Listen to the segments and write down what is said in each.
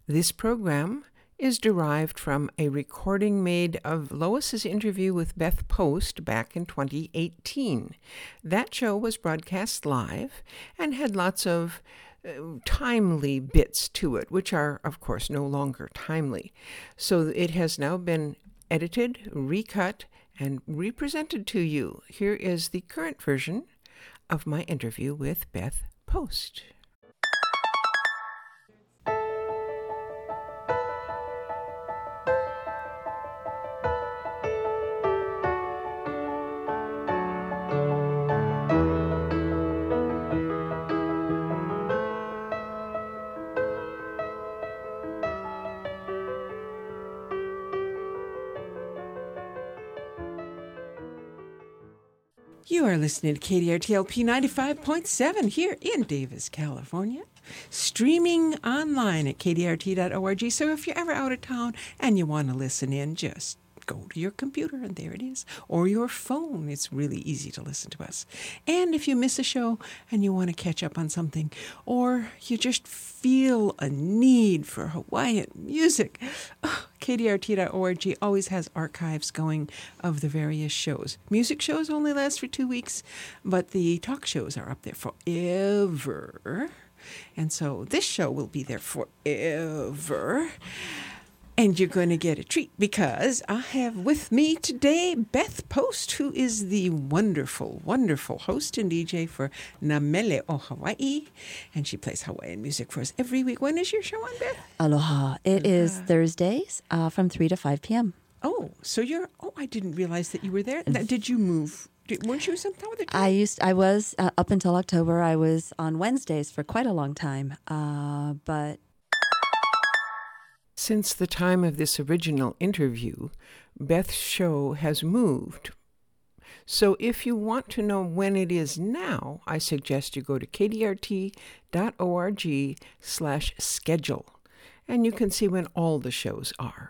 This program is derived from a recording made of Lois's interview with Beth Post back in 2018. That show was broadcast live and had lots of timely bits to it, which are, of course, no longer timely. So it has now been edited, recut, and represented to you. Here is the current version of my interview with Beth Post. You are listening to KDRTLP 95.7 here in Davis, California, streaming online at kdrt.org. So if you're ever out of town and you want to listen in, just go to your computer and there it is, or your phone. It's really easy to listen to us. And if you miss a show and you want to catch up on something, or you just feel a need for Hawaiian music, KDRT.org always has archives going of the various shows. Music shows only last for 2 weeks, but the talk shows are up there forever. And so this show will be there forever. And you're going to get a treat because I have with me today Beth Post, who is the wonderful, wonderful host and DJ for Na Mele o Hawaii. And she plays Hawaiian music for us every week. When is your show on, Beth? Aloha. It is Thursdays from 3 to 5 p.m. Oh, so I didn't realize that you were there. Did you move? Weren't you some other time? I was, up until October, I was on Wednesdays for quite a long time. But since the time of this original interview, Beth's show has moved. So if you want to know when it is now, I suggest you go to kdrt.org/schedule, and you can see when all the shows are.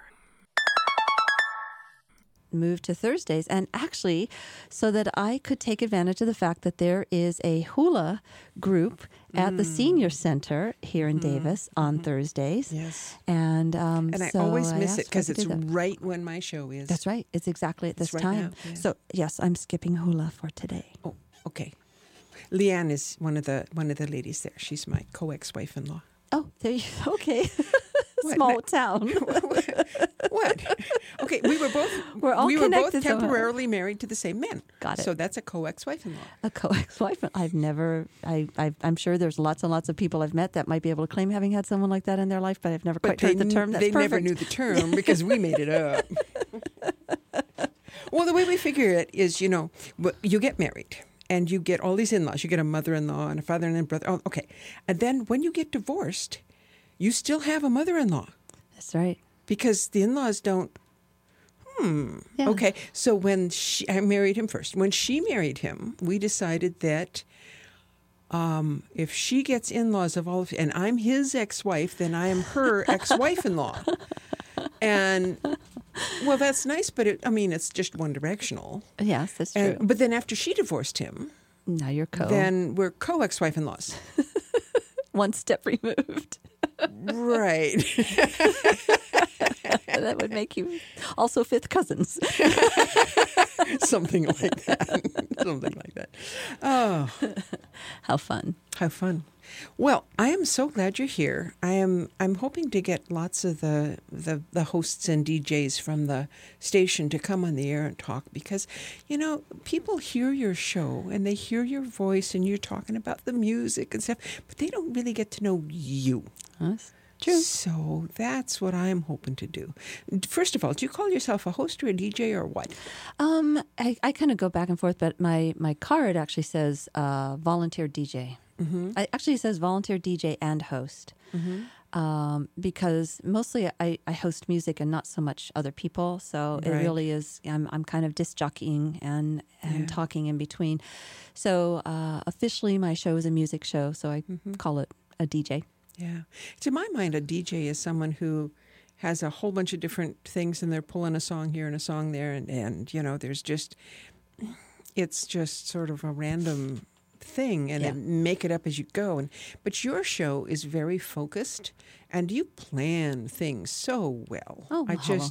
moved to Thursdays, and actually so that I could take advantage of the fact that there is a hula group at the senior center here in Davis on Thursdays. Yes. And I always miss it because it's right when my show is. That's right. It's exactly at this time. Now, yeah. So yes, I'm skipping hula for today. Oh, okay. Leanne is one of the ladies there. She's my co-ex-wife-in-law. Oh, there you okay. Small town. What? Okay, We're all connected temporarily married to the same men. Got it. So that's a co-ex-wife-in-law. A co-ex-wife. I'm sure there's lots and lots of people I've met that might be able to claim having had someone like that in their life, but I've never quite heard the term. That's perfect. They never knew the term because we made it up. Well, the way we figure it is, you get married. And you get all these in-laws. You get a mother-in-law and a father and a brother. Oh, okay. And then when you get divorced, you still have a mother-in-law. That's right. Because the in-laws don't, Yeah. Okay. So I married him first. When she married him, we decided that if she gets in-laws and I'm his ex-wife, then I am her ex-wife-in-law. And, well, that's nice, but it's just one directional. Yes, that's true. But then after she divorced him, now you're then we're co-ex-wife-in-laws. One step removed. Right. That would make you also fifth cousins. Something like that. Oh. How fun. How fun. Well, I am so glad you're here. I'm hoping to get lots of the hosts and DJs from the station to come on the air and talk because, people hear your show and they hear your voice and you're talking about the music and stuff, but they don't really get to know you. That's true. So that's what I'm hoping to do. First of all, do you call yourself a host or a DJ or what? I kind of go back and forth, but my card actually says volunteer DJ. Mm-hmm. It actually says volunteer DJ and host. Mm-hmm. Because mostly I host music and not so much other people. So it really is, I'm kind of disc jockeying and talking in between. So officially my show is a music show, so I call it a DJ. Yeah. To my mind, a DJ is someone who has a whole bunch of different things and they're pulling a song here and a song there. And there's just, it's just sort of a random thing and then make it up as you go. But your show is very focused, and you plan things so well. Oh,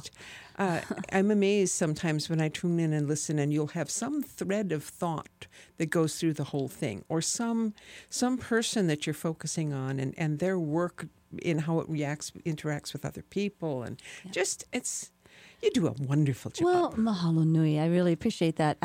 I'm amazed sometimes when I tune in and listen, and you'll have some thread of thought that goes through the whole thing, or some person that you're focusing on, and their work in how it interacts with other people, and just you do a wonderful job. Well, mahalo nui. I really appreciate that.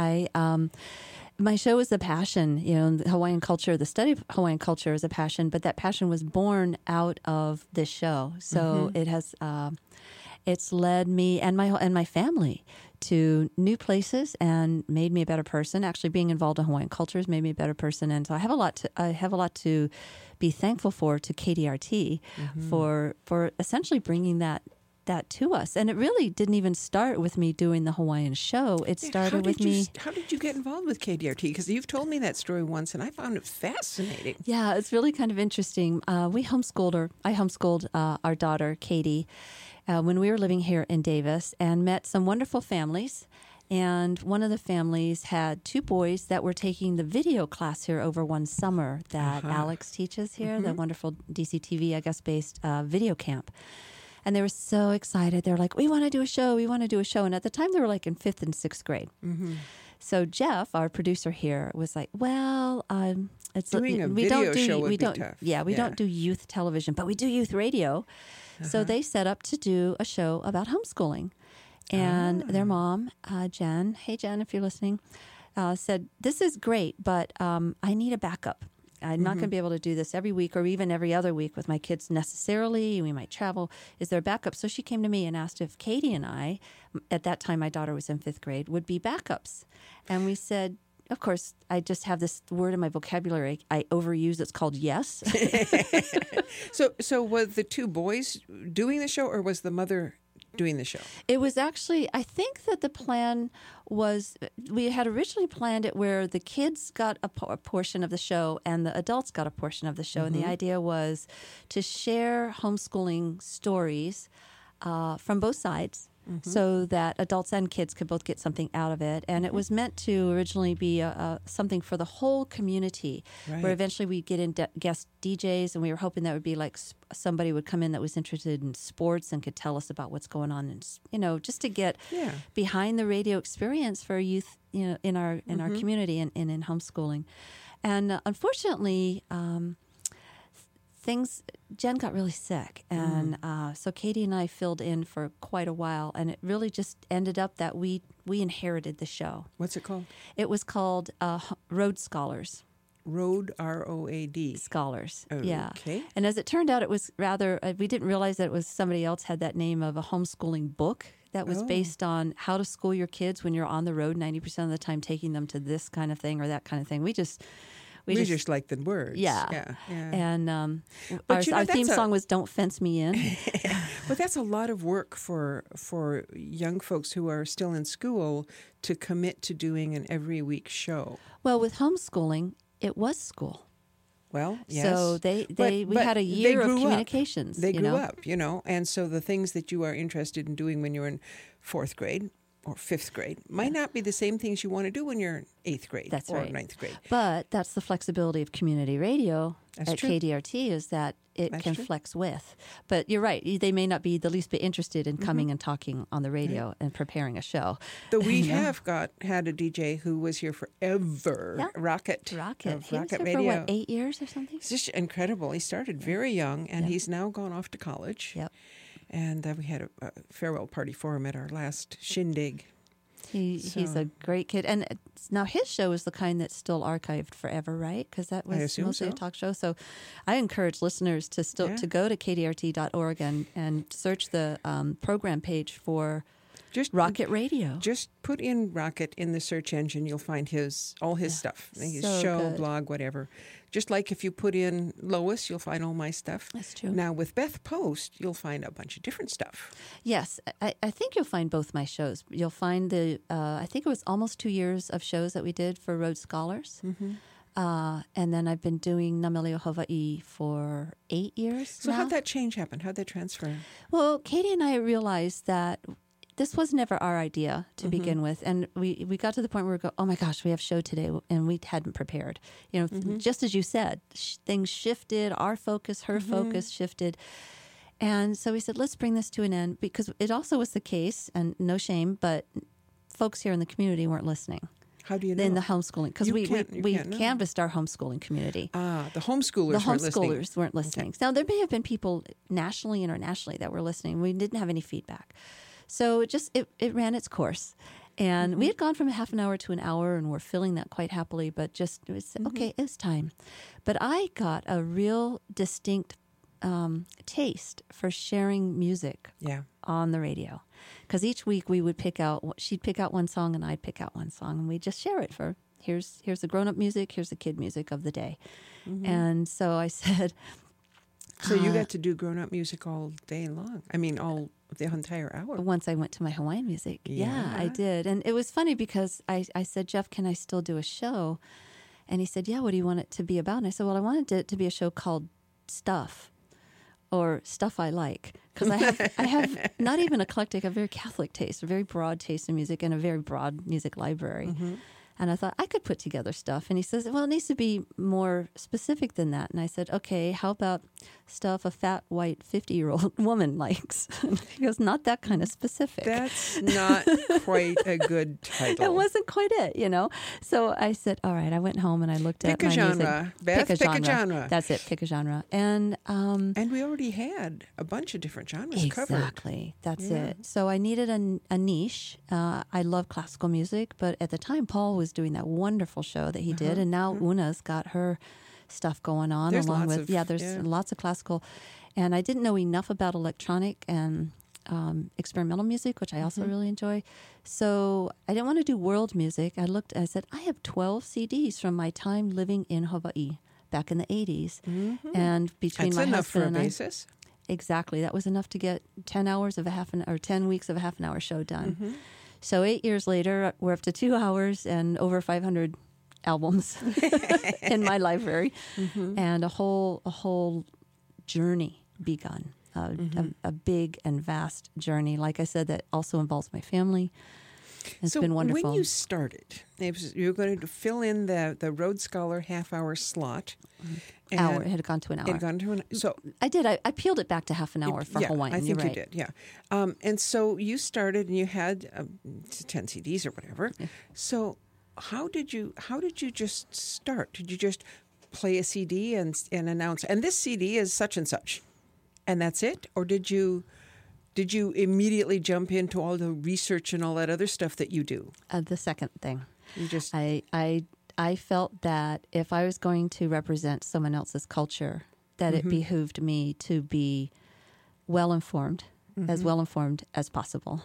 My show is a passion. The Hawaiian culture, the study of Hawaiian culture is a passion, but that passion was born out of this show. So it has, it's led me and my family to new places and made me a better person. Actually, being involved in Hawaiian culture has made me a better person, and so I have a lot to be thankful for to KDRT for essentially bringing that to us. And it really didn't even start with me doing the Hawaiian show. It started with me. How did you get involved with KDRT? Because you've told me that story once, and I found it fascinating. Yeah, it's really kind of interesting. I homeschooled our daughter, Katie, when we were living here in Davis, and met some wonderful families. And one of the families had two boys that were taking the video class here over one summer that Alex teaches here, the wonderful DCTV, I guess, based video camp. And they were so excited. They're like, we want to do a show. We want to do a show. And at the time, they were like in 5th and 6th grade. So Jeff, our producer here, was like, well, it's doing a video show would be tough. Yeah, we don't do youth television, but we do youth radio. So they set up to do a show about homeschooling. And their mom, Jen, hey, Jen, if you're listening, said, this is great, but I need a backup. I'm not going to be able to do this every week or even every other week with my kids necessarily. We might travel. Is there a backup? So she came to me and asked if Katie and I, at that time my daughter was in 5th grade, would be backups. And we said, of course, I just have this word in my vocabulary I overuse. It's called yes. So were the two boys doing the show, or was the mother doing the show? It was actually, I think that the plan was, we had originally planned it where the kids got a portion of the show and the adults got a portion of the show. And the idea was to share homeschooling stories from both sides so that adults and kids could both get something out of it. And it was meant to originally be something for the whole community, where eventually we get in guest DJs, and we were hoping that would be like somebody would come in that was interested in sports and could tell us about what's going on, and just to get behind the radio experience for youth, in our community and in homeschooling. And unfortunately, Jen got really sick, and so Katie and I filled in for quite a while, and it really just ended up that we inherited the show. What's it called? It was called Road Scholars. Road, ROAD. Scholars, yeah. And as it turned out, it was rather, we didn't realize that it was somebody else had that name of a homeschooling book that was based on how to school your kids when you're on the road 90% of the time, taking them to this kind of thing or that kind of thing. We just like the words. Yeah. And our theme song was "Don't Fence Me In." But that's a lot of work for young folks who are still in school to commit to doing an every week show. Well, with homeschooling, it was school. Well, yes. So we had a year of communications. They grew up, and so the things that you are interested in doing when you're in 4th grade or 5th grade might not be the same things you want to do when you're in 8th grade or 9th grade. But that's the flexibility of community radio that's at true. KDRT, is that it can flex with. But you're right. They may not be the least bit interested in coming and talking on the radio and preparing a show. Though we have had a DJ who was here forever. Yeah. Rocket. He Rocket was here Radio. for 8 years or something? It's just incredible. He started very young, and he's now gone off to college. Yep. And we had a farewell party for him at our last shindig. He's a great kid. And now his show is the kind that's still archived forever, right? Because that was mostly a talk show. So I encourage listeners to go to kdrt.org and search the program page for Rocket Radio. Just put in Rocket in the search engine. You'll find all his stuff. His show, blog, whatever. Just like if you put in Lois, you'll find all my stuff. That's true. Now with Beth Post, you'll find a bunch of different stuff. Yes. I think you'll find both my shows. You'll find I think it was almost 2 years of shows that we did for Road Scholars. And then I've been doing Namelio Hawaii for 8 years So now. how'd that change happen? How'd that transfer? Well, Katie and I realized that this was never our idea to begin with. And we got to the point where we go, oh my gosh, we have show today, and we hadn't prepared. You know, just as you said, things shifted, our focus, her focus shifted. And so we said, let's bring this to an end, because it also was the case, and no shame, but folks here in the community weren't listening. How do you know? In the homeschooling, because we can't canvassed our homeschooling community. The homeschoolers weren't listening. Okay. Now, there may have been people nationally, internationally that were listening. We didn't have any feedback. So it ran its course. And we had gone from a half an hour to an hour, and we're filling that quite happily, but just, it was, okay, it's time. But I got a real distinct taste for sharing music on the radio. Because each week we would she'd pick out one song and I'd pick out one song, and we'd just share it for, here's the grown-up music, here's the kid music of the day. And so I said... So you got to do grown-up music all day long. I mean, all the entire hour. Once I went to my Hawaiian music. Yeah, I did. And it was funny because I said, Jeff, can I still do a show? And he said, yeah, what do you want it to be about? And I said, well, I wanted it to be a show called Stuff, or Stuff I Like. Because I have not even eclectic, a very Catholic taste, a very broad taste in music, and a very broad music library. And I thought I could put together stuff. And he says, well, it needs to be more specific than that. And I said, okay, how about stuff a fat, white, 50-year-old woman likes? And he goes, not that kind of specific. That's not quite a good title. It wasn't quite it, you know? So I said, all right, I went home and I looked at my genre. music. Beth, pick a genre. That's it, pick a genre. And we already had a bunch of different genres covered. Exactly, that's it. So I needed a niche. I love classical music, but at the time, Paul was doing that wonderful show that he did, and now Una's got her stuff going on. There's along lots with of, there's lots of classical, and I didn't know enough about electronic and experimental music, which I also really enjoy. So I didn't want to do world music. I said, I have 12 CDs from my time living in Hawaii back in the 80s, and between my husband and I, basis. Exactly, that was enough to get 10 weeks of a half an hour show done. So 8 years later, we're up to 2 hours and over 500 albums in my library, and a whole journey begun. A big and vast journey, like I said, that also involves my family. It's been wonderful. When you started, you were going to fill in the Rhodes Scholar half-hour slot. It had gone to an hour. It had gone to so I did. I peeled it back to half an hour for Hawaiian. I think You're you did. Yeah, and so you started, and you had 10 CDs or whatever. Yeah. So how did you just start? Did you just play a CD and announce, and this CD is such and such, and that's it, or did you immediately jump into all the research and all that other stuff that you do? The second thing. You just I felt that if I was going to represent someone else's culture, that it behooved me to be well-informed, as well-informed as possible.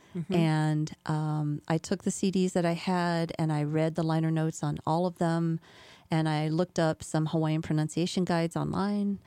And I took the CDs that I had, and I read the liner notes on all of them, and I looked up some Hawaiian pronunciation guides online.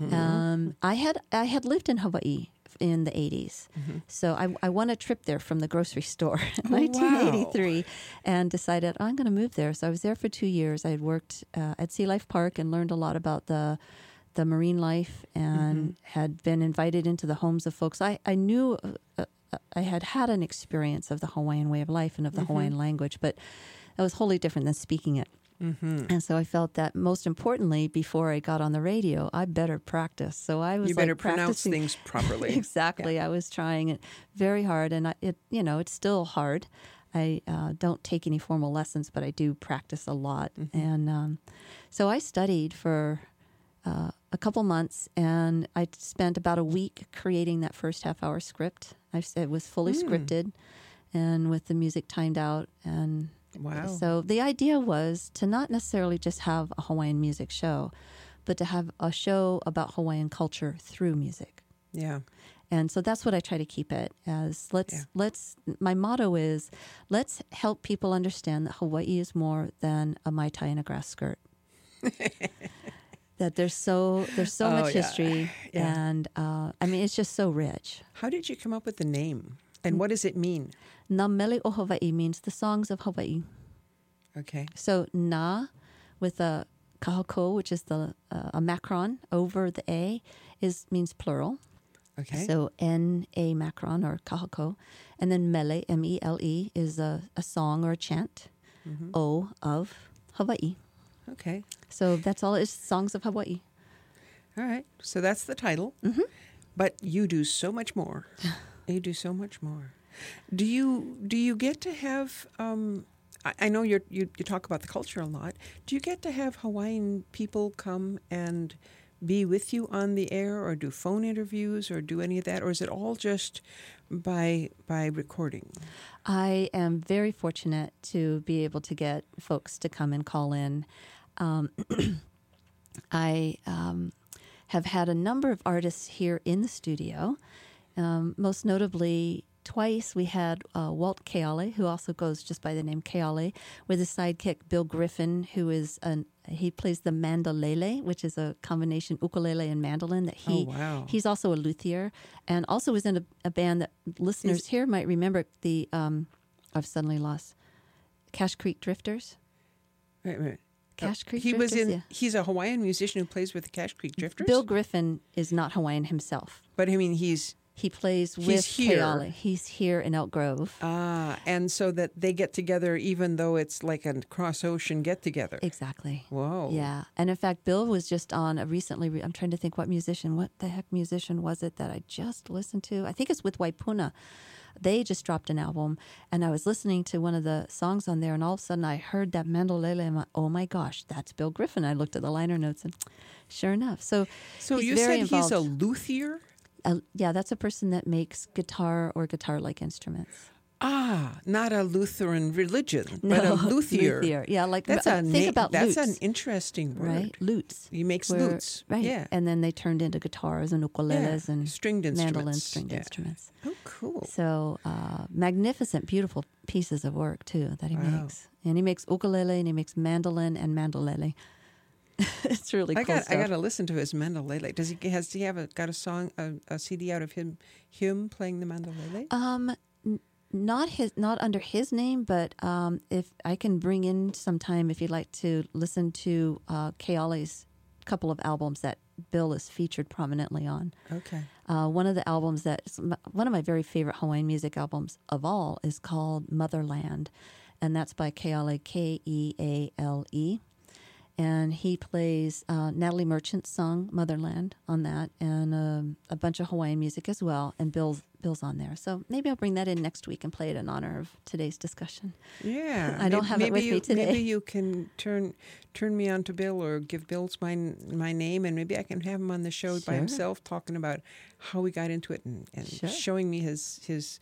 I had lived in Hawaii in the 80s. So I won a trip there from the grocery store in 1983 and decided I'm going to move there. So I was there for 2 years. I had worked at Sea Life Park and learned a lot about the marine life, and had been invited into the homes of folks. I knew I had an experience of the Hawaiian way of life and of the Hawaiian language, but that was wholly different than speaking it. And so I felt that most importantly, before I got on the radio, I better practice. So I was pronounce things properly. Exactly. Yeah. I was trying it very hard, and it's still hard. I don't take any formal lessons, but I do practice a lot. And so I studied for a couple months, and I spent about a week creating that first half-hour script. It was fully scripted, and with the music timed out. And wow! So the idea was to not necessarily just have a Hawaiian music show, but to have a show about Hawaiian culture through music. Yeah. And so that's what I try to keep it as. My motto is, let's help people understand that Hawaii is more than a Mai Tai and a grass skirt. That there's so much history, and it's just so rich. How did you come up with the name, and what does it mean? Na Mele o Hawaii means the songs of Hawaii. Okay. So na, with a kahako, which is a macron over the a, means plural. Okay. So N-A Macron or kahako. And then mele, M-E-L-E, is a song or a chant. O of Hawaii. Okay. So that's all it is, Songs of Hawaii. All right. So that's the title. But you do so much more. You do so much more. Do you get to have? I know you talk about the culture a lot. Do you get to have Hawaiian people come and be with you on the air, or do phone interviews, or do any of that, or is it all just by recording? I am very fortunate to be able to get folks to come and call in. I have had a number of artists here in the studio. Most notably, twice we had Walt Keale, who also goes just by the name Keale, with his sidekick Bill Griffin, who is he plays the mandolele, which is a combination ukulele and mandolin. He's also a luthier, and also was in a band that listeners here might remember. I've suddenly lost Cache Creek Drifters. Right. Cache Creek he Drifters. was in. He's a Hawaiian musician who plays with the Cache Creek Drifters. Bill Griffin is not Hawaiian himself, but I mean he plays with Keale. He's here in Elk Grove. And so that they get together even though it's like a cross-ocean get-together. Exactly. Whoa. Yeah. And in fact, Bill was just on recently, I'm trying to think what the heck musician was it that I just listened to? I think it's with Waipuna. They just dropped an album, and I was listening to one of the songs on there, and all of a sudden I heard that mandolele, and I went, oh my gosh, that's Bill Griffin. I looked at the liner notes, and sure enough. So you said he's a luthier? Yeah, that's a person that makes guitar or guitar-like instruments. Not a Lutheran religion, but a luthier. Yeah, like think about lutes. That's an interesting word. Right, lutes. He makes lutes. Right, yeah. And then they turned into guitars and ukuleles and stringed mandolins, stringed instruments. Oh, cool. So magnificent, beautiful pieces of work, too, that he makes. And he makes ukulele, and he makes mandolin and mandolele. It's really cool stuff. I got to listen to his mandolele. Does he have got a song, a CD out of him playing the mandolele? Not under his name, but if I can bring in sometime, if you'd like to listen to Keale's couple of albums that Bill is featured prominently on. Okay. One of the albums one of my very favorite Hawaiian music albums of all is called Motherland, and that's by Keale, Keale. And he plays Natalie Merchant's song "Motherland" on that, and a bunch of Hawaiian music as well. And Bill's on there, so maybe I'll bring that in next week and play it in honor of today's discussion. Yeah, I don't have it with me today. Maybe you can turn me on to Bill, or give Bill my name, and maybe I can have him on the show by himself, talking about how we got into it and showing me his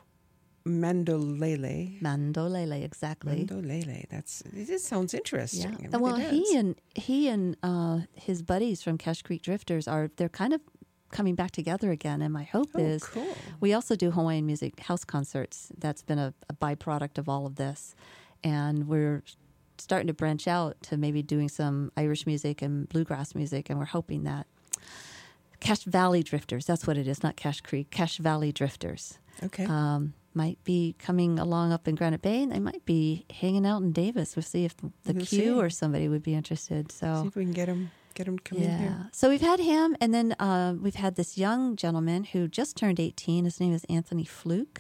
mandolele. Mandolele, exactly. Mandolele. It sounds interesting. Yeah. Well, he and his buddies from Cache Creek Drifters they're kind of coming back together again. And my hope is cool. We also do Hawaiian music house concerts. That's been a byproduct of all of this, and we're starting to branch out to maybe doing some Irish music and bluegrass music. And we're hoping that Cache Valley Drifters. That's what it is, not Cache Creek. Cache Valley Drifters. Okay. Might be coming along up in Granite Bay, and they might be hanging out in Davis. We'll see if the Q or somebody would be interested. So see if we can get him come in here. So we've had him, and then we've had this young gentleman who just turned 18. His name is Anthony Fluke.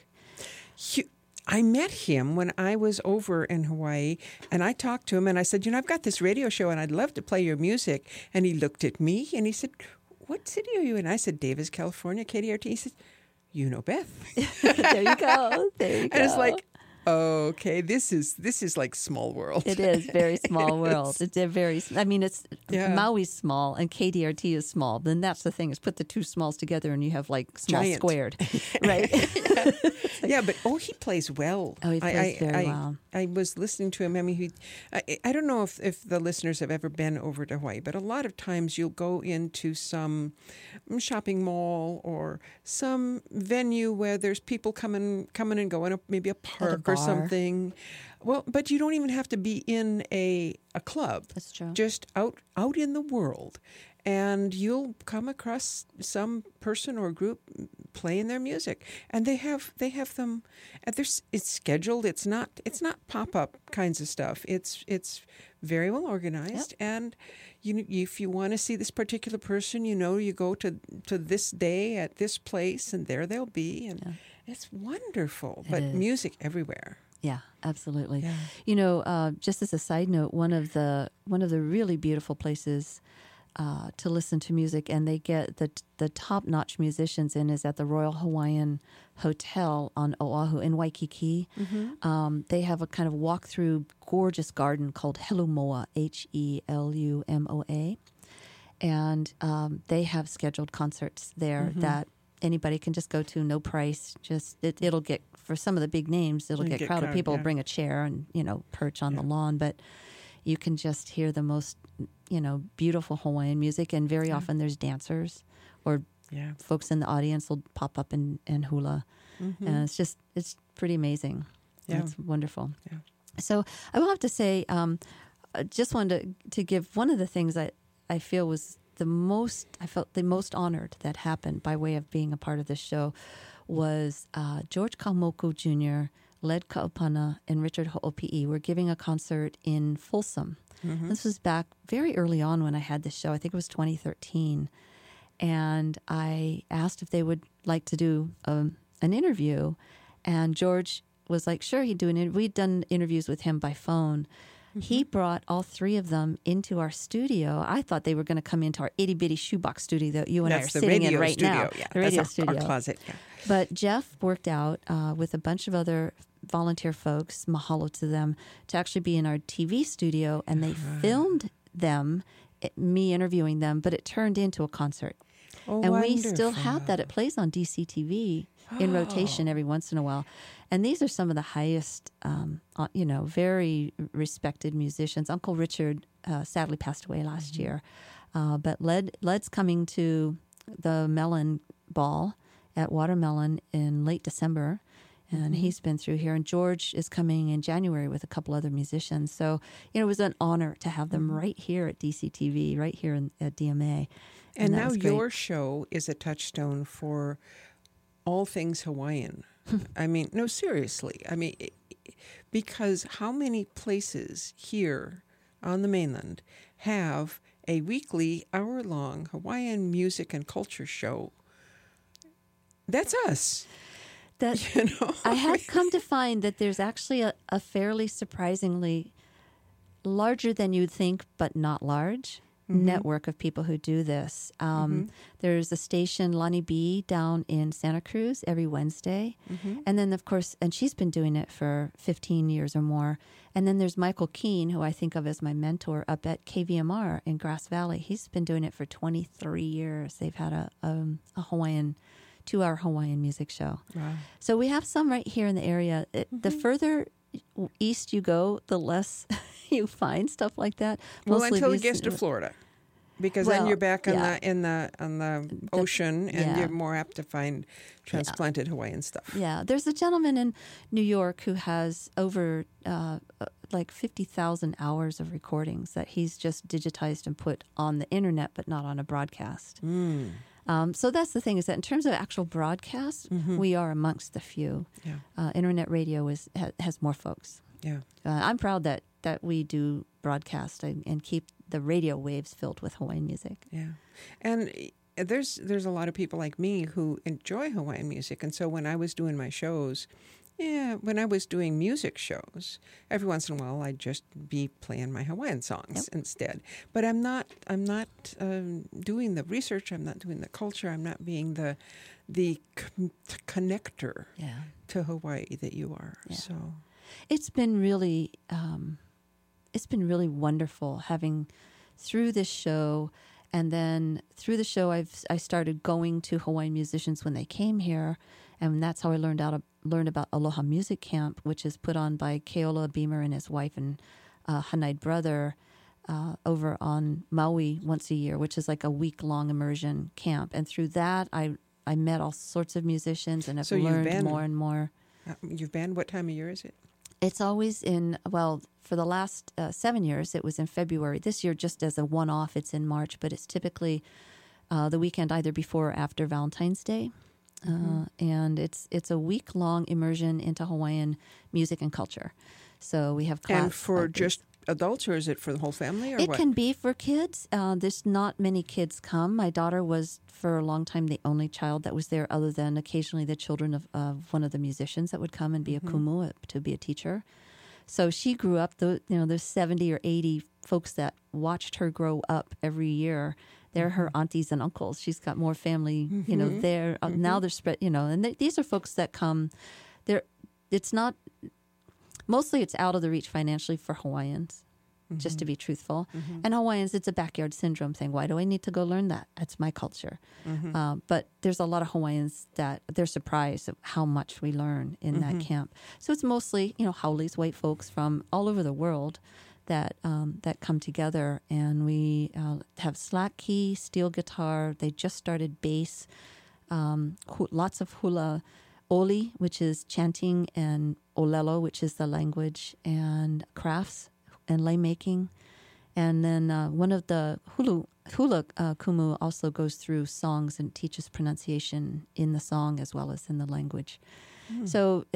I met him when I was over in Hawaii, and I talked to him, and I said, I've got this radio show, and I'd love to play your music. And he looked at me, and he said, what city are you in? I said, Davis, California, KDRT. He said, you know Beth. There you go. And it's like, okay, this is like small world. It is very small world. It's a very. I mean, it's Maui's small and KDRT is small. Then that's the thing: is put the two smalls together and you have like small Giant. Squared, right? Yeah, but he plays well. Oh, he plays very well. I was listening to him. I mean, I don't know if the listeners have ever been over to Hawaii, but a lot of times you'll go into some shopping mall or some venue where there's people coming and going, maybe a park or something. Well, but you don't even have to be in a club. That's true. Just out in the world. And you'll come across some person or group playing their music, and they have them. It's scheduled. It's not pop-up kinds of stuff. It's very well organized, and if you want to see this particular person, you go to this day at this place, and there they'll be, and it's wonderful. But music everywhere. Yeah, absolutely. Yeah. Just as a side note, one of the really beautiful places to listen to music, and they get the top-notch musicians in, is at the Royal Hawaiian Hotel on Oahu in Waikiki. Mm-hmm. They have a kind of walk-through gorgeous garden called Helumoa, Helumoa, and they have scheduled concerts there that anybody can just go to, no price. Just it'll get, for some of the big names, it'll get a crowd of people. Bring a chair and perch on the lawn, but you can just hear the most beautiful Hawaiian music, and very often there's dancers or folks in the audience will pop up and hula, and it's pretty amazing. It's wonderful. Yeah. So I will have to say, I just wanted to give one of the things that I feel was I felt the most honored that happened by way of being a part of this show was George Kaumoku Jr., Led Kaupana, and Richard Ho'opi'i were giving a concert in Folsom. Mm-hmm. This was back very early on when I had this show. I think it was 2013. And I asked if they would like to do an interview. And George was like, sure, he'd do an interview. We'd done interviews with him by phone. Mm-hmm. He brought all three of them into our studio. I thought they were going to come into our itty-bitty shoebox studio that you and I are sitting in right now. Yeah, the radio that's studio. Our closet. Yeah. But Jeff worked out with a bunch of other volunteer folks, mahalo to them, to actually be in our TV studio, and they filmed them, me interviewing them, but it turned into a concert. Oh, and wonderful. We still have that. It plays on DCTV in rotation every once in a while. And these are some of the highest, very respected musicians. Uncle Richard sadly passed away last year. But Led's coming to the Mellon Ball at Watermelon in late December. And he's been through here. And George is coming in January with a couple other musicians. So, it was an honor to have them right here at DCTV, right here at DMA. And now your show is a touchstone for all things Hawaiian. I mean, no, seriously. I mean, because how many places here on the mainland have a weekly, hour-long Hawaiian music and culture show? That's us. I have come to find that there's actually a fairly surprisingly larger than you'd think, but not large, network of people who do this. There's a station, Lonnie B, down in Santa Cruz every Wednesday. And then, of course, and she's been doing it for 15 years or more. And then there's Michael Keene, who I think of as my mentor, up at KVMR in Grass Valley. He's been doing it for 23 years. They've had a Hawaiian 2-hour Hawaiian music show. Wow. So we have some right here in the area. The further east you go, the less you find stuff like that. Mostly until it gets to Florida, because then you're back on the ocean, and you're more apt to find transplanted Hawaiian stuff. Yeah, there's a gentleman in New York who has over 50,000 hours of recordings that he's just digitized and put on the internet, but not on a broadcast. So that's the thing, is that in terms of actual broadcasts, we are amongst the few. Yeah. Internet radio has more folks. Yeah. I'm proud that we do broadcast and keep the radio waves filled with Hawaiian music. Yeah. And there's a lot of people like me who enjoy Hawaiian music. And so when I was doing my shows, when I was doing music shows, every once in a while I'd just be playing my Hawaiian songs instead. But I'm not doing the research. I'm not doing the culture. I'm not being the connector to Hawaii that you are. Yeah. So it's been really wonderful having through this show. And then through the show, I started going to Hawaiian musicians when they came here, and that's how I learned about Aloha Music Camp, which is put on by Keola Beamer and his wife and Hanaid brother over on Maui once a year, which is like a week-long immersion camp. And through that, I met all sorts of musicians and have learned more and more. You've been, what time of year is it? It's always for the last 7 years, it was in February. This year, just as a one-off, it's in March, but it's typically the weekend either before or after Valentine's Day. and it's a week-long immersion into Hawaiian music and culture. So we have class. And for just adults, or is it for the whole family, or it what? can be for kids. There's not many kids come. My daughter was, for a long time, the only child that was there, other than occasionally the children of one of the musicians that would come and be a kumu, to be a teacher. So she grew up, there's 70 or 80 folks that watched her grow up every year. They're her aunties and uncles. She's got more family, there. Now they're spread, and these are folks that come. It's not, mostly it's out of the reach financially for Hawaiians, just to be truthful. And Hawaiians, it's a backyard syndrome thing. Why do I need to go learn that? That's my culture. But there's a lot of Hawaiians that they're surprised at how much we learn in that camp. So it's mostly, haulis, white folks from all over the world that come together, and we have slack key, steel guitar. They just started bass, lots of hula oli, which is chanting, and olelo, which is the language, and crafts and lei making. And then one of the hula kumu also goes through songs and teaches pronunciation in the song as well as in the language. So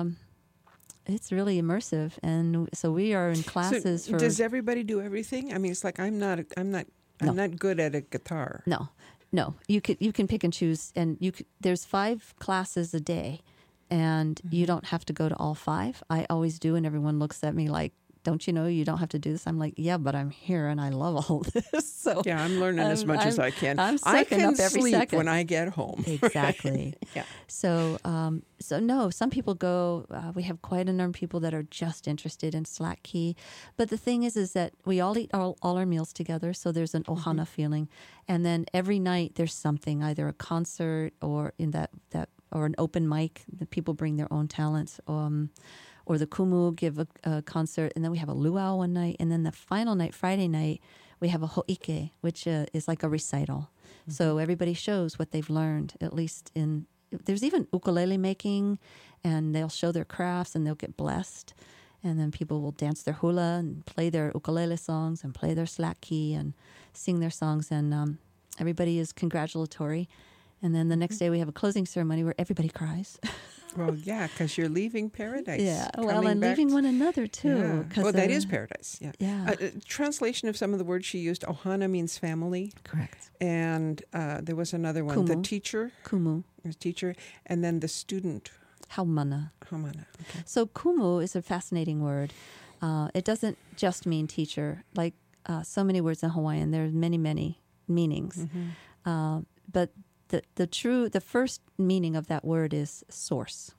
it's really immersive, and so we are in classes. So does everybody do everything? I mean, it's like I'm not good at a guitar. No. You can pick and choose, and there's 5 classes a day, and you don't have to go to all 5. I always do, and everyone looks at me like, "Don't you know you don't have to do this?" I'm like, "Yeah, but I'm here and I love all this." So yeah, I'm learning as much as I can. I'm I sucking can up every sleep second when I get home. Exactly. Yeah. So no, some people go. We have quite a number of people that are just interested in slack key. But the thing is that we all eat all our meals together, so there's an ohana feeling. And then every night there's something, either a concert or in that or an open mic. The people bring their own talents. Or the kumu give a concert, and then we have a luau one night, and then the final night, Friday night, we have a ho'ike, which is like a recital. So everybody shows what they've learned, at least there's even ukulele making, and they'll show their crafts, and they'll get blessed. And then people will dance their hula and play their ukulele songs and play their slack key and sing their songs, and everybody is congratulatory. And then the next day we have a closing ceremony where everybody cries. Well, yeah, because you're leaving paradise. Yeah, well, and leaving one another, too. Yeah. Well, that is paradise, yeah. Yeah. Translation of some of the words she used, ohana means family. Correct. And there was another one, Kumu. the teacher. Kumu. The teacher. And then the student. Haumana. Haumana, okay. So kumu is a fascinating word. It doesn't just mean teacher. Like so many words in Hawaiian, there's many, many meanings. But the first meaning of that word is source.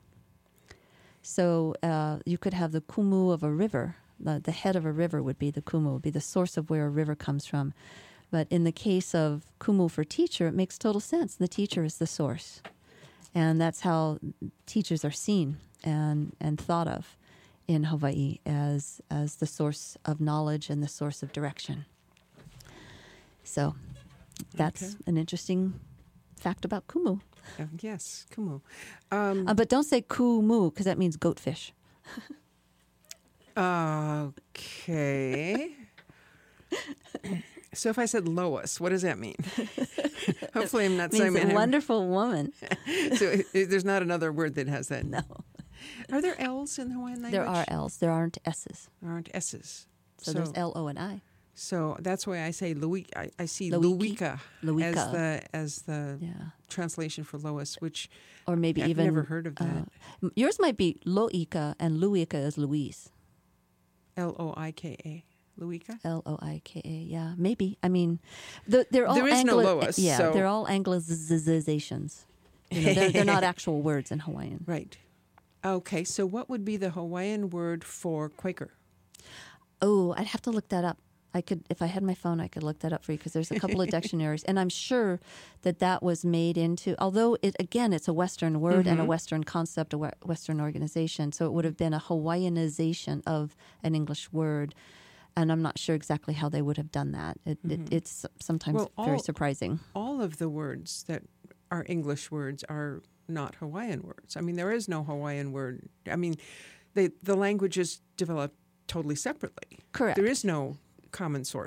So you could have the kumu of a river. The head of a river would be the kumu, would be the source of where a river comes from. But in the case of kumu for teacher, it makes total sense. The teacher is the source. And that's how teachers are seen and thought of in Hawaii, as the source of knowledge and the source of direction. So that's an interesting fact about kumu. Yes, kumu. But don't say kumu, because that means goatfish. Okay. So if I said Lois, what does that mean? Hopefully I'm not saying... Means a wonderful woman. So there's not another word that has that? No. Are there L's in the Hawaiian language? There are L's. There aren't S's. There aren't S's. So there's L-O and I. So that's why I say I see Luika. as the translation for Lois, which or maybe I've even never heard of that. Yours might be Loika, and Luika is Louise. Loika. Luika? Loika, yeah, maybe. I mean, they're all there is no Lois. Yeah, so. they're all Anglicizations. They're not actual words in Hawaiian. Right. Okay, so what would be the Hawaiian word for Quaker? Oh, I'd have to look that up. I could, if I had my phone, I could look that up for you, because there's a couple of dictionaries, and I'm sure that was made into. Although it's a Western word and a Western concept, a Western organization, so it would have been a Hawaiianization of an English word, and I'm not sure exactly how they would have done that. It's sometimes very surprising. All of the words that are English words are not Hawaiian words. I mean, there is no Hawaiian word. I mean, the languages develop totally separately. Correct. There is no common source.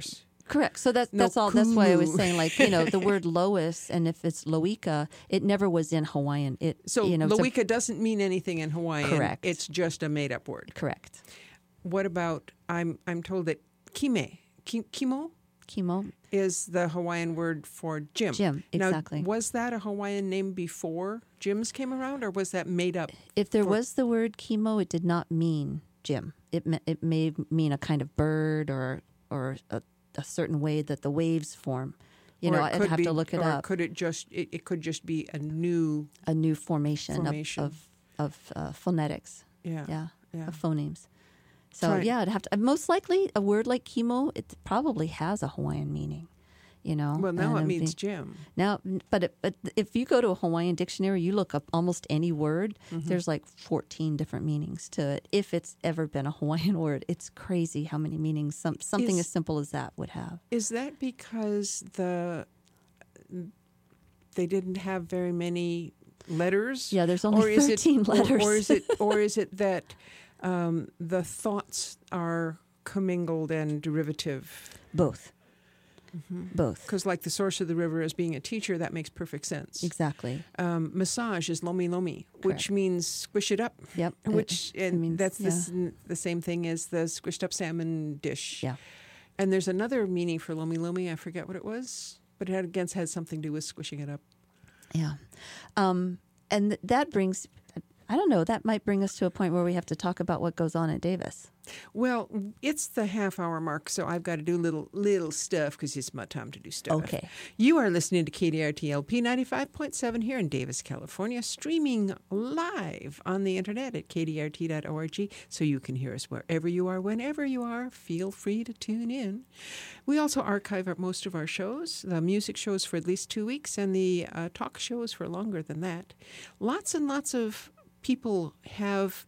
Correct. So that's No all. That's why I was Kumu. saying, like, the word Lois, and if it's Loika, it never was in Hawaiian. So it's Loika doesn't mean anything in Hawaiian. Correct. It's just a made-up word. correct. What about, I'm told that kimo Chemo. is the Hawaiian word for gym. Gym, exactly. Now, was that a Hawaiian name before gyms came around, or was that made up? If there was the word chemo, it did not mean gym. It may mean a kind of bird or a certain way that the waves form. Or it I'd could have be- to look it or up. Could it could just be a new Formation. of phonetics. Yeah. Of phonemes. So Right. I'd have to. Most likely, a word like chemo, it probably has a Hawaiian meaning. Well, now and it it'd means be- gym. Now, but if you go to a Hawaiian dictionary, you look up almost any word, Mm-hmm. there's like 14 different meanings to it. If it's ever been a Hawaiian word, it's crazy how many meanings something as simple as that would have. Is that because they didn't have very many letters? Yeah, there's only 13 letters. Or is it that the thoughts are commingled and derivative? Both. Both. Because like the source of the river as being a teacher, that makes perfect sense. Exactly. Massage is lomi lomi, which Correct. means squish it up. Yep. That's yeah. the same thing as the squished up salmon dish. Yeah. And there's another meaning for lomi lomi. I forget what it was, but it had something to do with squishing it up. Yeah. And that brings, I don't know, that might bring us to a point where we have to talk about what goes on at Davis. Well, it's the half-hour mark, so I've got to do little stuff because it's my time to do stuff. Okay. You are listening to KDRT-LP 95.7 here in Davis, California, streaming live on the internet at kdrt.org, so you can hear us wherever you are, whenever you are. Feel free to tune in. We also archive most of our shows, the music shows for at least 2 weeks, and the talk shows for longer than that. Lots and lots of people have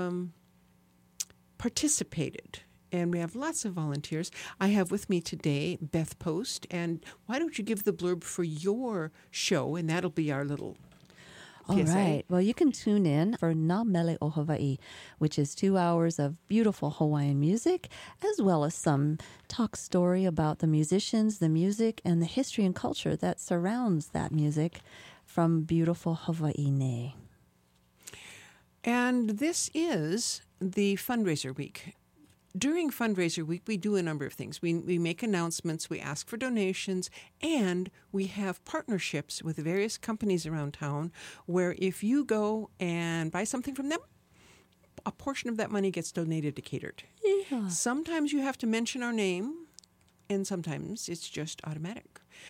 participated, and we have lots of volunteers. I have with me today Beth Post, and why don't you give the blurb for your show, and that'll be our little All PSA. right. Well, you can tune in for Na Mele o Hawaii, which is 2 hours of beautiful Hawaiian music, as well as some talk story about the musicians, the music, and the history and culture that surrounds that music from beautiful Hawaii nei. And this is the fundraiser week. During fundraiser week, we do a number of things. We make announcements, we ask for donations, and we have partnerships with various companies around town where if you go and buy something from them, a portion of that money gets donated to Catered. Yeah. Sometimes you have to mention our name, and sometimes it's just automatic.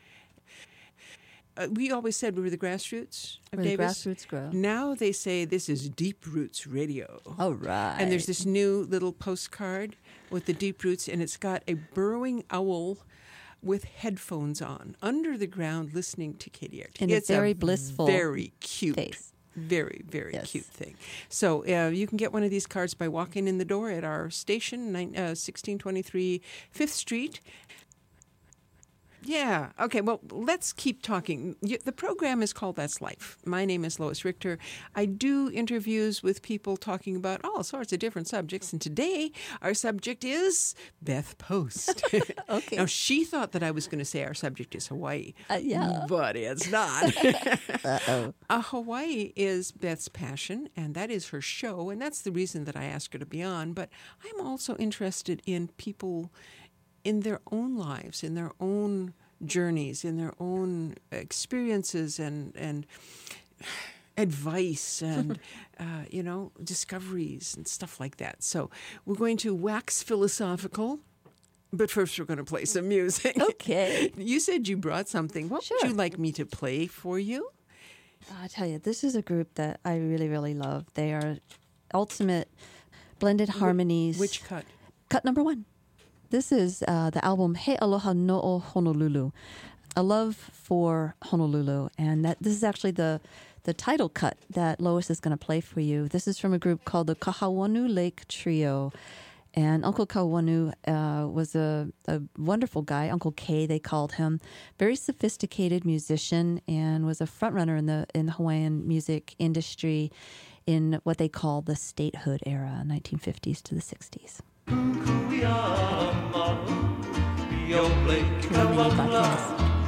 We always said we were the grassroots of Where the Davis. grassroots grow. Now they say this is Deep Roots Radio. All right. And there's this new little postcard with the Deep Roots, and it's got a burrowing owl with headphones on under the ground listening to KDRT. And it's a very blissful very cute face. Very, very Yes. cute thing. So you can get one of these cards by walking in the door at our station, 1623 5th Street. Yeah. Okay. Well, let's keep talking. The program is called That's Life. My name is Lois Richter. I do interviews with people talking about all sorts of different subjects. And today our subject is Beth Post. Okay. Now, she thought that I was going to say our subject is Hawaii. Yeah. But it's not. Uh-oh. Hawaii is Beth's passion, and that is her show. And that's the reason that I asked her to be on. But I'm also interested in people in their own lives, in their own journeys, in their own experiences and advice and, discoveries and stuff like that. So we're going to wax philosophical, but first we're going to play some music. Okay. You said you brought something. What would Sure. you like me to play for you? I tell you, this is a group that I really, really love. They are ultimate blended harmonies. Which cut? Cut number 1. This is the album He Aloha No'o Honolulu, a love for Honolulu. And this is actually the title cut that Lois is going to play for you. This is from a group called the Kahawanu Lake Trio. And Uncle Kahawanu was a wonderful guy. Uncle K, they called him. Very sophisticated musician and was a frontrunner in the Hawaiian music industry in what they call the statehood era, 1950s to the 60s. Maybe podcast.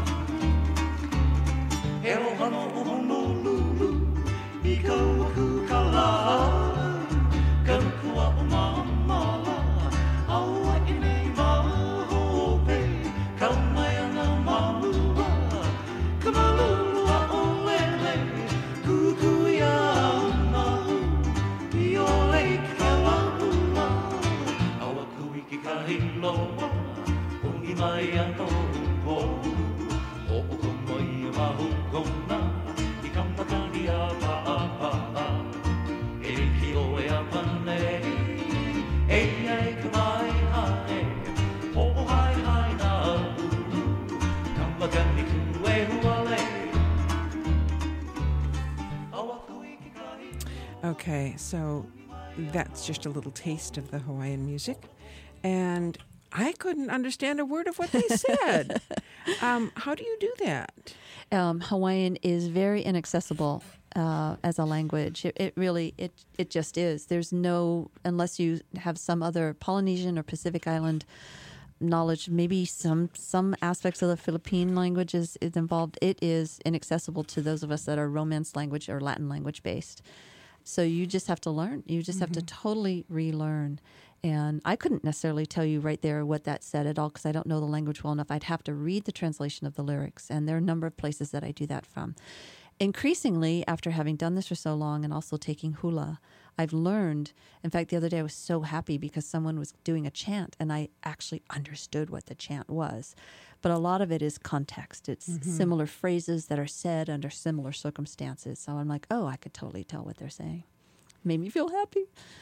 Okay, so that's just a little taste of the Hawaiian music. And I couldn't understand a word of what they said. How do you do that? Hawaiian is very inaccessible as a language. It really just is. There's no, unless you have some other Polynesian or Pacific Island knowledge, maybe some aspects of the Philippine language is involved. It is inaccessible to those of us that are Romance language or Latin language based. So you just have to learn. You just have to totally relearn. And I couldn't necessarily tell you right there what that said at all because I don't know the language well enough. I'd have to read the translation of the lyrics. And there are a number of places that I do that from. Increasingly, after having done this for so long and also taking hula, I've learned. In fact, the other day I was so happy because someone was doing a chant and I actually understood what the chant was. But a lot of it is context. It's similar phrases that are said under similar circumstances. So I'm like, oh, I could totally tell what they're saying. Made me feel happy.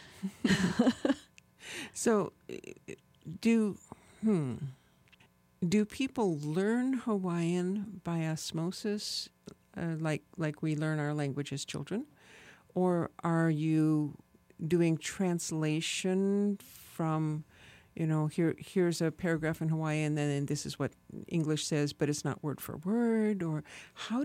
So, do people learn Hawaiian by osmosis, like we learn our language as children, or are you doing translation from, here's a paragraph in Hawaiian, and then this is what English says, but it's not word for word, or how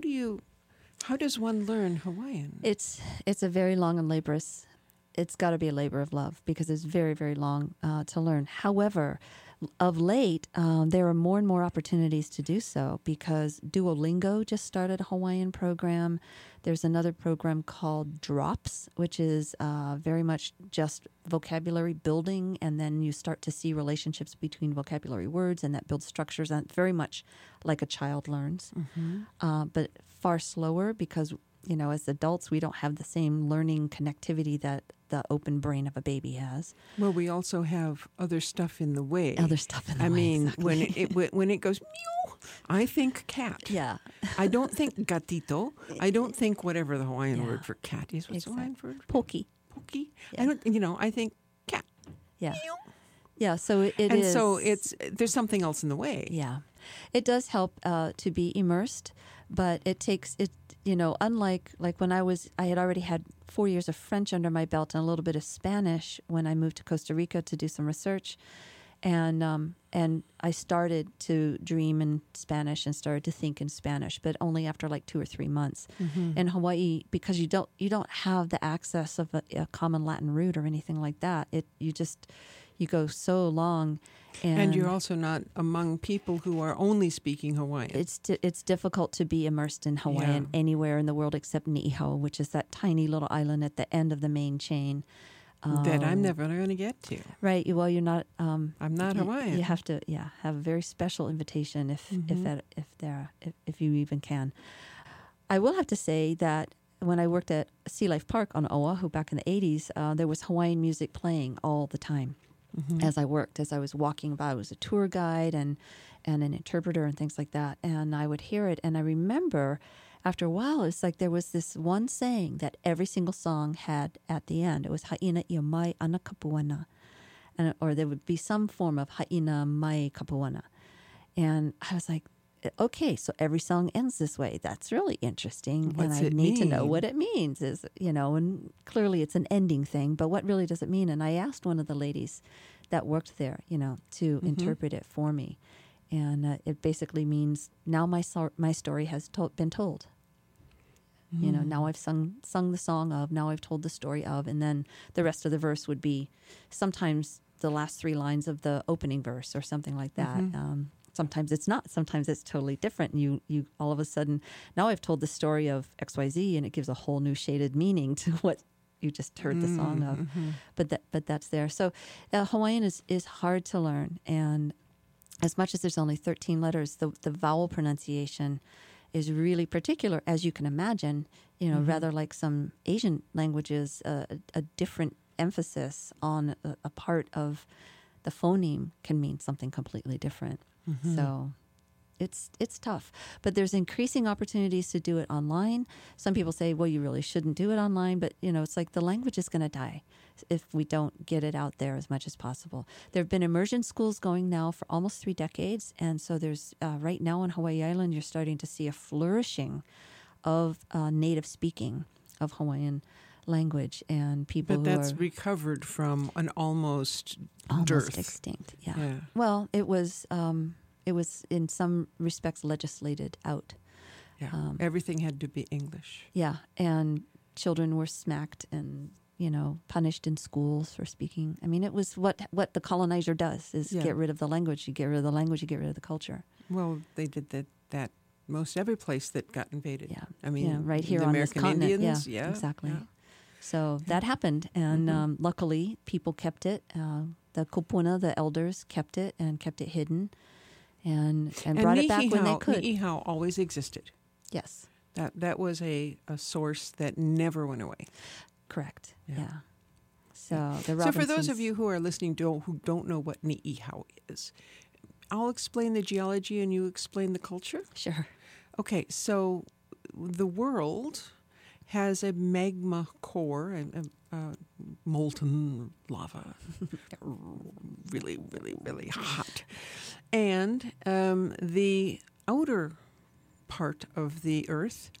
does one learn Hawaiian? It's a very long and laborious. It's got to be a labor of love because it's very, very long to learn. However, of late, there are more and more opportunities to do so because Duolingo just started a Hawaiian program. There's another program called Drops, which is very much just vocabulary building, and then you start to see relationships between vocabulary words, and that builds structures, and very much like a child learns, but far slower because, as adults, we don't have the same learning connectivity that the open brain of a baby has. Well, we also have other stuff in the way. I mean, exactly. when it goes meow, I think cat. Yeah. I don't think gatito. I don't think whatever the Hawaiian word for cat is. What's the Hawaiian word? Poki. Poki. Yeah. I think cat. Yeah. Meow. Yeah. So it and is. So there's something else in the way. Yeah. It does help to be immersed, but it takes it. Unlike when I had already had 4 years of French under my belt and a little bit of Spanish when I moved to Costa Rica to do some research, and I started to dream in Spanish and started to think in Spanish, but only after like 2 or 3 months. In Hawaii, because you don't have the access of a common Latin root or anything like that. You go so long. And you're also not among people who are only speaking Hawaiian. It's difficult to be immersed in Hawaiian anywhere in the world except Niihau, which is that tiny little island at the end of the main chain. That I'm never going to get to. Right. Well, you're not. I'm not Hawaiian. You have to, have a very special invitation if you even can. I will have to say that when I worked at Sea Life Park on Oahu back in the 80s, there was Hawaiian music playing all the time. As I worked, as I was walking about. I was a tour guide and an interpreter and things like that. And I would hear it. And I remember after a while, it's like there was this one saying that every single song had at the end. It was Ha'ina ia mai ana kapuana. Or there would be some form of Ha'ina mai kapuana. And I was like, okay, so every song ends this way. That's really interesting. What's and I it need to know mean? what it means. And clearly it's an ending thing, but what really does it mean? And I asked one of the ladies that worked there, to interpret it for me. And it basically means now my story has been told. Now I've sung the song of, now I've told the story of, and then the rest of the verse would be sometimes the last 3 lines of the opening verse or something like that. sometimes it's not. Sometimes it's totally different. And you all of a sudden, now I've told the story of XYZ and it gives a whole new shaded meaning to what you just heard the song of. But that's there. So Hawaiian is hard to learn. And as much as there's only 13 letters, the vowel pronunciation is really particular, as you can imagine, rather like some Asian languages, a different emphasis on a part of the phoneme can mean something completely different. So it's tough. But there's increasing opportunities to do it online. Some people say, well, you really shouldn't do it online. But, it's like the language is going to die if we don't get it out there as much as possible. There have been immersion schools going now for almost 3 decades. And so there's right now on Hawaii Island, you're starting to see a flourishing of native speaking of Hawaiian language and people but that's recovered from an almost dearth. Extinct. Yeah. Well, it was in some respects legislated out. Yeah. Everything had to be English. Yeah, and children were smacked and punished in schools for speaking. I mean, it was what the colonizer does is get rid of the language. You get rid of the language, you get rid of the culture. Well, they did that most every place that got invaded. Yeah, I mean, right here the on American this continent. Indians. Yeah, Yeah, exactly. Yeah. So that happened, and luckily people kept it. The kupuna, the elders, kept it hidden, and brought it back when they could. Ni'ihau always existed. Yes. That was a source that never went away. Correct. Yeah. Yeah. So the So for those of you who are listening who don't know what Ni'ihau is, I'll explain the geology and you explain the culture. Sure. Okay, so the world has a magma core, a molten lava, really, really, really hot. And the outer part of the earth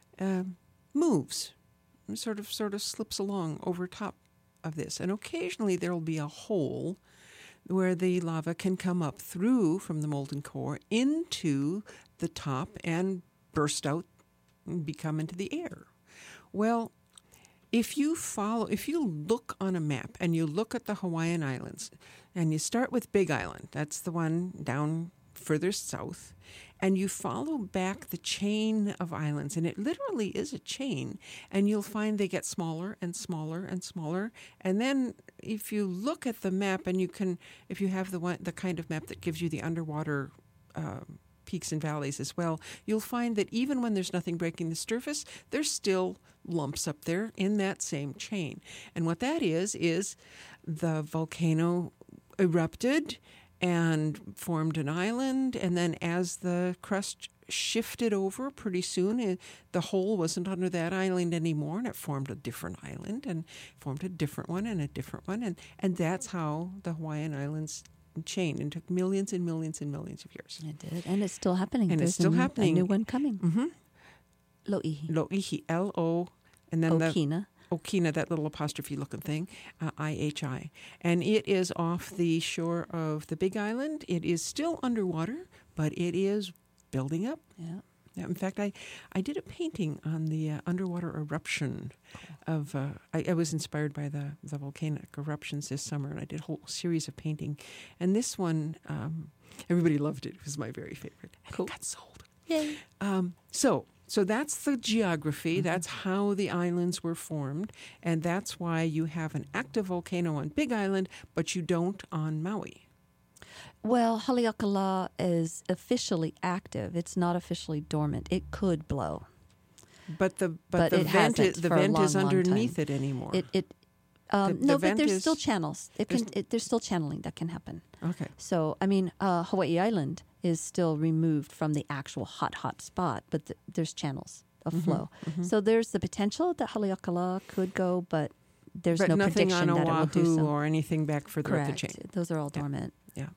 moves, sort of slips along over top of this. And occasionally there will be a hole where the lava can come up through from the molten core into the top and burst out and become into the air. Well, if you look on a map and you look at the Hawaiian Islands and you start with Big Island, that's the one down further south, and you follow back the chain of islands, and it literally is a chain, and you'll find they get smaller and smaller and smaller. And then if you look at the map and if you have the kind of map that gives you the underwater peaks and valleys as well, you'll find that even when there's nothing breaking the surface, there's still lumps up there in that same chain. And what that is the volcano erupted and formed an island, and then as the crust shifted over, pretty soon the hole wasn't under that island anymore, and it formed a different island and formed a different one and a different one, and that's how the Hawaiian Islands chain, and took millions and millions and millions of years. It did, and it's still happening. And There's it's still happening. A new one coming. Mm-hmm. Lo'ihi. Lo'ihi, L-O, and then Okina. Okina, that little apostrophe-looking thing, I-H-I. And it is off the shore of the Big Island. It is still underwater, but it is building up. Yeah. In fact, I did a painting on the underwater eruption of. I was inspired by the volcanic eruptions this summer, and I did a whole series of painting. And this one, everybody loved it. It was my very favorite. And cool. It got sold. Yay! So that's the geography. Mm-hmm. That's how the islands were formed, and that's why you have an active volcano on Big Island, but you don't on Maui. Well, Haleakala is officially active. It's not officially dormant. It could blow. But the vent is underneath it anymore. But there's still channels. There's still channeling that can happen. Okay. So, I mean, Hawaii Island is still removed from the actual hot spot, but there's channels of flow. Mm-hmm. So there's the potential that Haleakala could go, but there's no nothing prediction on that it will do Oahu so. or anything back further up the chain. Those are all dormant. Yeah.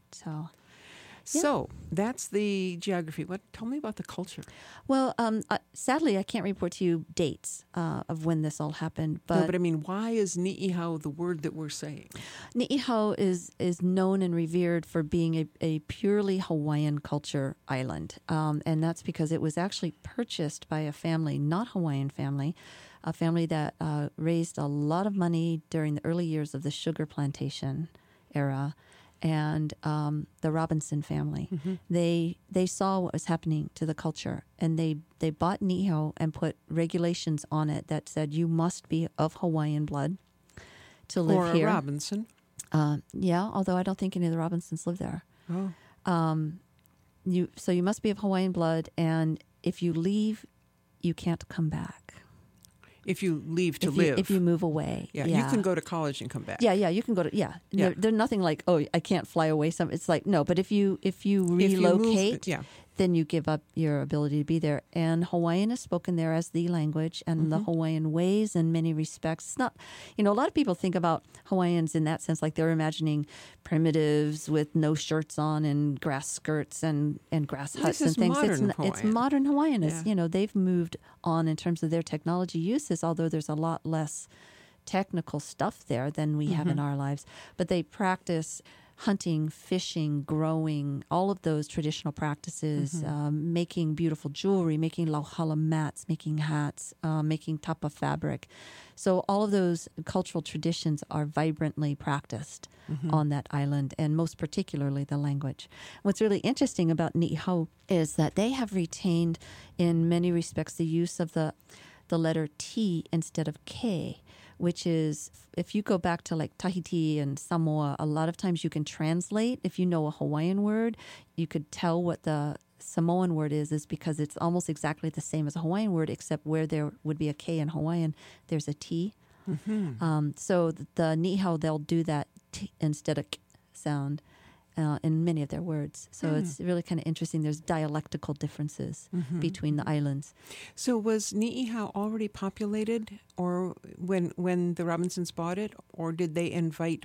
So that's the geography. Tell me about the culture. Well, sadly, I can't report to you dates of when this all happened. But I mean, why is Ni'ihau the word that we're saying? Ni'ihau is known and revered for being a purely Hawaiian culture island. And that's because it was actually purchased by a family, not Hawaiian family, a family that raised a lot of money during the early years of the sugar plantation era. and the Robinson family. They saw what was happening to the culture, and they bought Niihau and put regulations on it that said you must be of Hawaiian blood to live or here. Or a Robinson. Yeah, although I don't think any of the Robinsons live there. Oh. So you must be of Hawaiian blood, and if you leave, you can't come back. If you leave to live. If you move away. Yeah, you can go to college and come back. Yeah, you can go to, They're nothing like, oh, I can't fly away. It's like, no, but if you relocate, then you give up your ability to be there. And Hawaiian is spoken there as the language, and the Hawaiian ways in many respects. It's not, a lot of people think about Hawaiians in that sense, like they're imagining primitives with no shirts on and grass skirts and grass huts and things. It's modern Hawaiian. Yeah. They've moved on in terms of their technology uses, although there's a lot less technical stuff there than we have in our lives. But they practice hunting, fishing, growing, all of those traditional practices, making beautiful jewelry, making lauhala mats, making hats, making tapa fabric. So all of those cultural traditions are vibrantly practiced on that island, and most particularly the language. What's really interesting about Niihau is that they have retained, in many respects, the use of the letter T instead of K, which is, if you go back to like Tahiti and Samoa, a lot of times you can translate. If you know a Hawaiian word, you could tell what the Samoan word is because it's almost exactly the same as a Hawaiian word, except where there would be a K in Hawaiian, there's a T. So the Niihau, they'll do that T instead of K sound in many of their words. So it's really kind of interesting. There's dialectical differences between the islands. So was Niihau already populated, or when the Robinsons bought it, or did they invite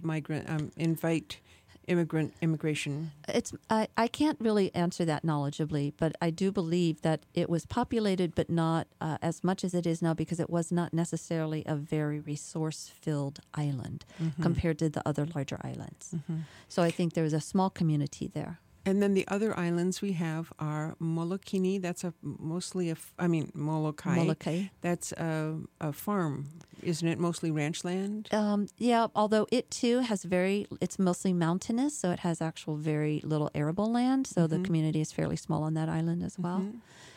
immigration? I can't really answer that knowledgeably, but I do believe that it was populated, but not as much as it is now, because it was not necessarily a very resource-filled island compared to the other larger islands. So I think there's a small community there. And then the other islands we have are Molokini. That's Molokai. Molokai. That's a farm, isn't it? Mostly ranch land? Yeah, although it too has it's mostly mountainous, so it has actual very little arable land. So the community is fairly small on that island as well.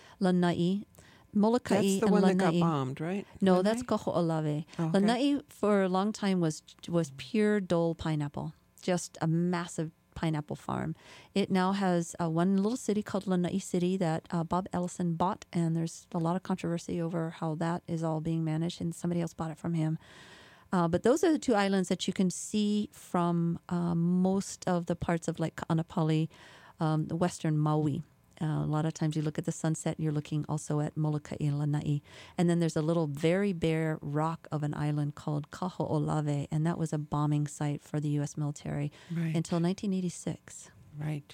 Lanai. Molokai that's the and one Lanai. That got bombed, right? No, Lanai? that's Kaho'olawe. Oh, okay. Lanai for a long time was pure Dole pineapple, just a massive pineapple farm. It now has one little city called Lanai City that Bob Ellison bought, and there's a lot of controversy over how that is all being managed, and somebody else bought it from him. But those are the two islands that you can see from most of the parts of like Ka'anapali, the western Maui. A lot of times you look at the sunset, you're looking also at Molokai and Lanai. And then there's a little very bare rock of an island called Kaho'olawe, and that was a bombing site for the U.S. military until 1986. Right.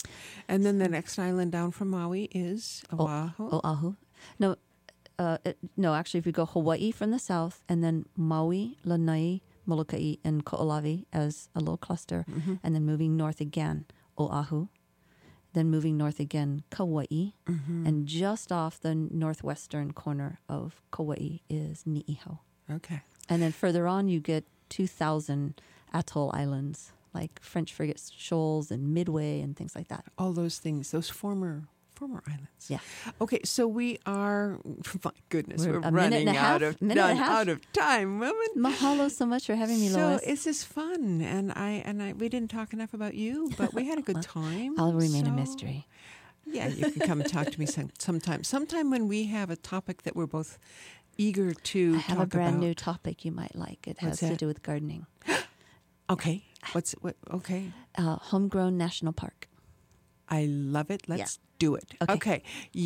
And then the next island down from Maui is Oahu. Oahu. No, actually, if you go Hawaii from the south, and then Maui, Lanai, Molokai, and Kaho'olawe as a little cluster, and then moving north again, Oahu. Then moving north again, Kauai, and just off the northwestern corner of Kauai is Niihau. Okay. And then further on, you get 2,000 atoll islands, like French Frigate Shoals and Midway and things like that. All those things, those former islands. Yeah. Okay, so we are, my goodness, we're a running out of time, woman. Mahalo so much for having me, Lois. So this is fun, and we didn't talk enough about you, but we had a good time. I'll remain a mystery. Yeah, you can come and talk to me sometime. Sometime when we have a topic that we're both eager to talk about. I have a brand new topic you might like. It has to do with gardening. Okay. Okay. Homegrown National Park. I love it. Let's do it. Okay.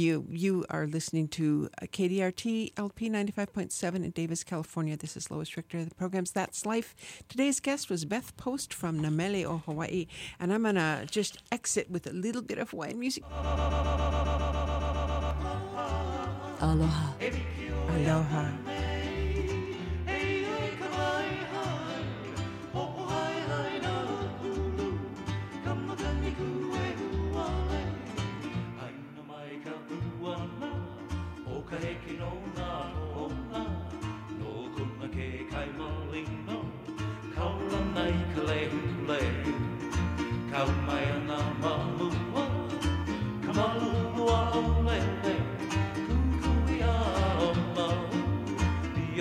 You are listening to KDRT LP 95.7 in Davis, California. This is Lois Richter. The program's That's Life. Today's guest was Beth Post from Nameleo, Hawaii. And I'm going to just exit with a little bit of Hawaiian music. Aloha. Aloha.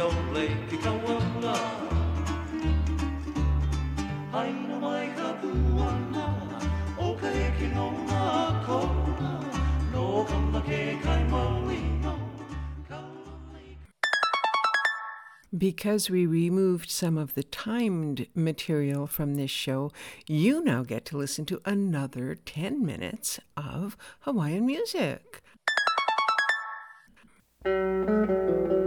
Because we removed some of the timed material from this show, you now get to listen to another 10 minutes of Hawaiian music.